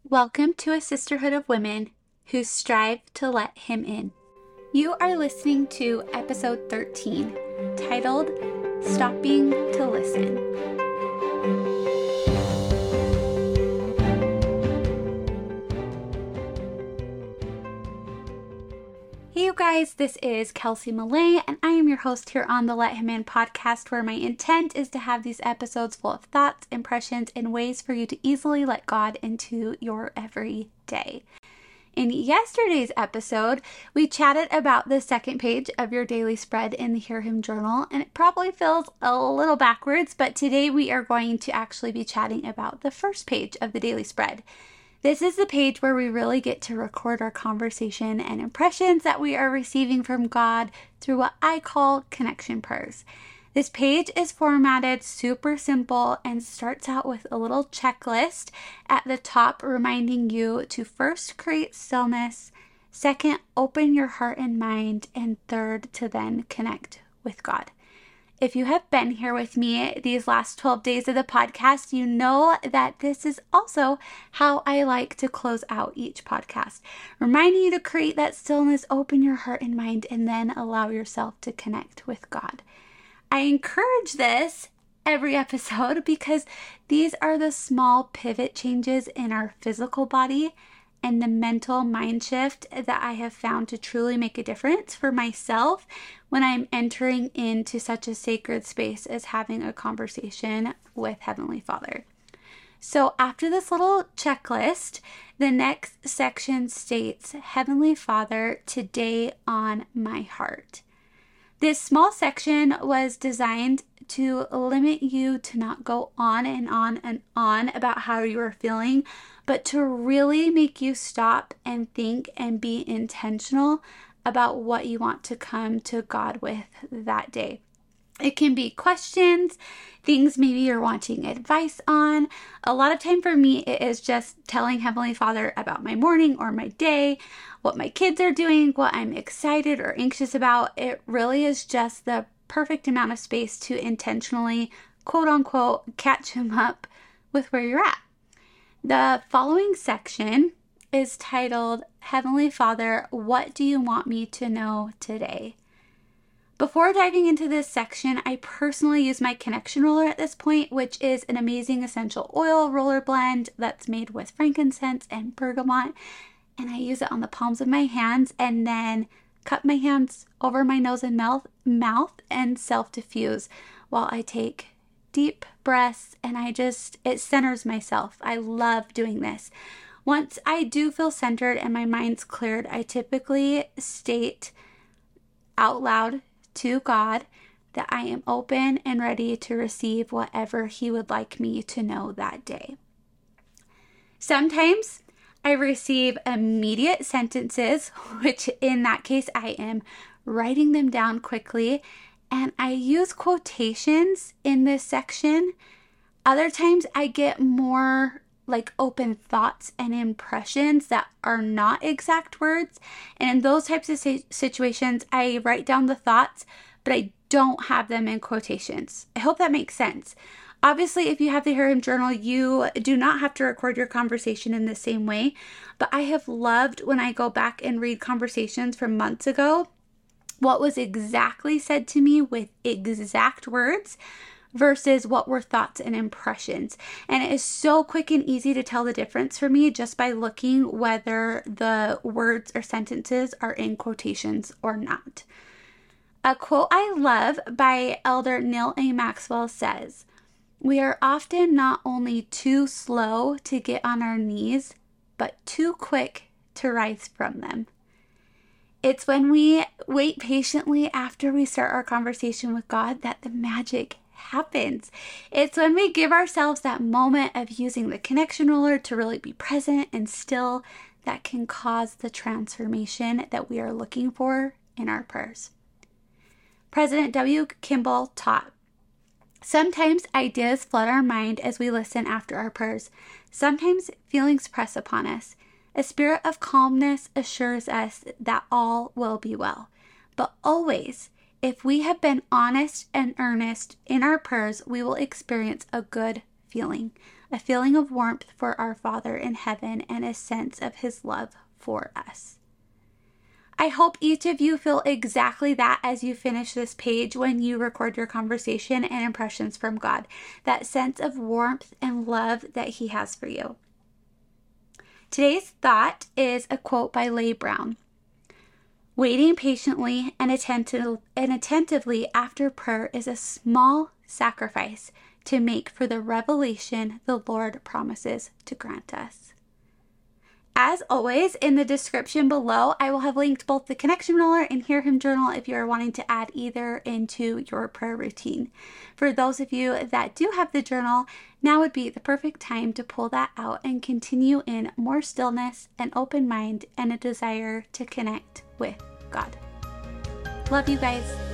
Welcome to a sisterhood of women who strive to let Him in. You are listening to episode 13, titled Stopping to Listen. Hey you guys, this is Kelsey Millay, and I am your host here on the Let Him In podcast, where my intent is to have these episodes full of thoughts, impressions, and ways for you to easily let God into your every day. In yesterday's episode, we chatted about the second page of your daily spread in the Hear Him Journal, and it probably feels a little backwards, but today we are going to actually be chatting about the first page of the daily spread. This is the page where we really get to record our conversation and impressions that we are receiving from God through what I call connection prayers. This page is formatted super simple and starts out with a little checklist at the top reminding you to first create stillness, second, open your heart and mind, and third, to then connect with God. If you have been here with me these last 12 days of the podcast, you know that this is also how I like to close out each podcast, reminding you to create that stillness, open your heart and mind, and then allow yourself to connect with God. I encourage this every episode because these are the small pivot changes in our physical body and the mental mind shift that I have found to truly make a difference for myself when I'm entering into such a sacred space as having a conversation with Heavenly Father. So after this little checklist, the next section states, Heavenly Father, today on my heart. This small section was designed to limit you to not go on and on and on about how you are feeling, but to really make you stop and think and be intentional about what you want to come to God with that day. It can be questions, things maybe you're wanting advice on. A lot of time for me, it is just telling Heavenly Father about my morning or my day, what my kids are doing, what I'm excited or anxious about. It really is just the perfect amount of space to intentionally, quote unquote, catch Him up with where you're at. The following section is titled, Heavenly Father, what do you want me to know today? Before diving into this section, I personally use my connection roller at this point, which is an amazing essential oil roller blend that's made with frankincense and bergamot. And I use it on the palms of my hands and then cup my hands over my nose and mouth and self-diffuse while I take deep breaths, and it centers myself. I love doing this. Once I do feel centered and my mind's cleared, I typically state out loud to God that I am open and ready to receive whatever He would like me to know that day. Sometimes I receive immediate sentences, which in that case I am writing them down quickly, and I use quotations in this section. Other times I get more like open thoughts and impressions that are not exact words. And in those types of situations, I write down the thoughts, but I don't have them in quotations. I hope that makes sense. Obviously, if you have the Hear Him Journal, you do not have to record your conversation in the same way. But I have loved when I go back and read conversations from months ago, what was exactly said to me with exact words versus what were thoughts and impressions. And it is so quick and easy to tell the difference for me just by looking whether the words or sentences are in quotations or not. A quote I love by Elder Neal A. Maxwell says, "We are often not only too slow to get on our knees, but too quick to rise from them." It's when we wait patiently after we start our conversation with God that the magic happens. It's when we give ourselves that moment of using the connection roller to really be present and still that can cause the transformation that we are looking for in our prayers. President W. Kimball taught, "Sometimes ideas flood our mind as we listen after our prayers. Sometimes feelings press upon us. A spirit of calmness assures us that all will be well. But always, if we have been honest and earnest in our prayers, we will experience a good feeling, a feeling of warmth for our Father in heaven, and a sense of his love for us. I hope each of you feel exactly that as you finish this page when you record your conversation and impressions from God, that sense of warmth and love that he has for you. Today's thought is a quote by Leigh Brown. Waiting patiently and attentively after prayer is a small sacrifice to make for the revelation the Lord promises to grant us. As always, in the description below, I will have linked both the Connection Roller and Hear Him Journal if you are wanting to add either into your prayer routine. For those of you that do have the journal, now would be the perfect time to pull that out and continue in more stillness, an open mind, and a desire to connect with God. Love you guys.